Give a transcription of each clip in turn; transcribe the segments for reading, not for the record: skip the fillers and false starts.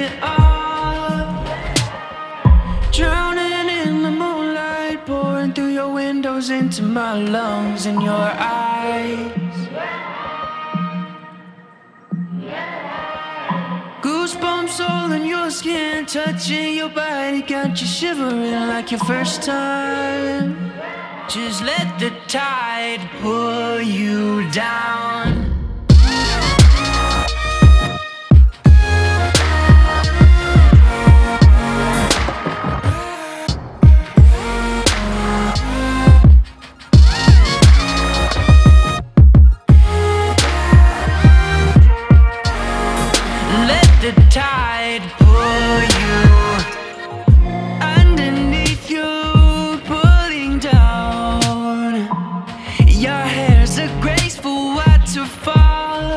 it all. Drowning in the moonlight, pouring through your windows into my lungs and your eyes. Goosebumps all in your skin, touching your body, got you shivering like your first time. Just let the tide pull you down. The tide pull you underneath you, pulling down. Your hair's a graceful waterfall.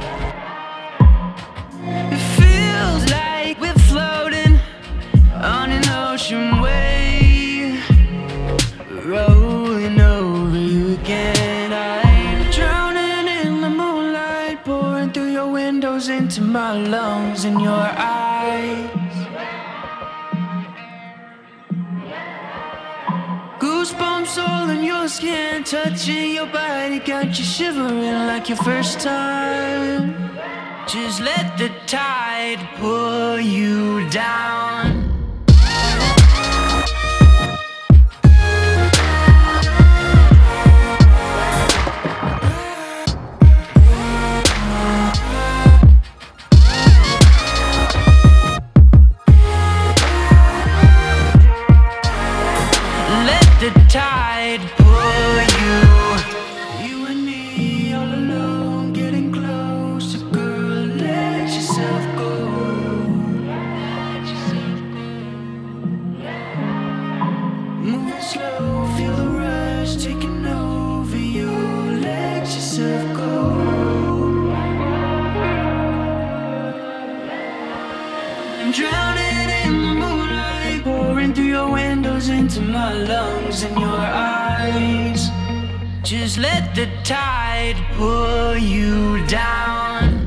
It feels like we're floating on an ocean wave, rolling over you again. I'm drowning in the moonlight, pouring through your windows into my lungs and your eyes. Goosebumps all in your skin, touching your body, got you shivering like your first time. Just let the tide pull you down. The tide pull you. You and me all alone, getting closer, girl. Let yourself go. Moving slow, feel the rush taking over you. Let yourself go. I'm drowning in the moonlight, pouring through your windows into my lungs and your eyes. Just let the tide pull you down.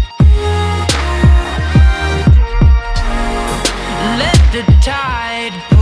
Let the tide